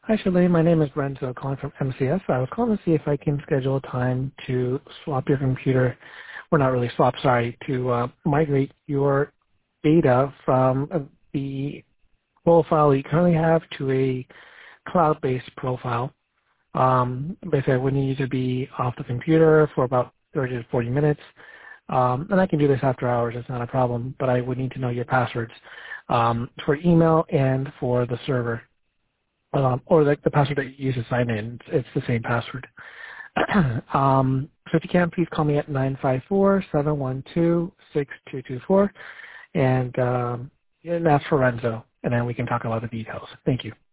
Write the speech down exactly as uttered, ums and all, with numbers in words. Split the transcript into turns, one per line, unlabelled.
Hi, Shalane. My name is Renzo, calling from M C S. I was calling to see if I can schedule a time to swap your computer, or not really swap, sorry, to uh, migrate your data from uh, the profile you currently have to a cloud-based profile. Um, basically, I would need you to be off the computer for about thirty to forty minutes. Um, and I can do this after hours. It's not a problem, but I would need to know your passwords um, for email and for the server. Um, or like the password that you use to sign in. It's, it's the same password. um, so if you can, please call me at nine five four, seven one two, six two two four and, um, and ask for Renzo, and then we can talk about the details. Thank you.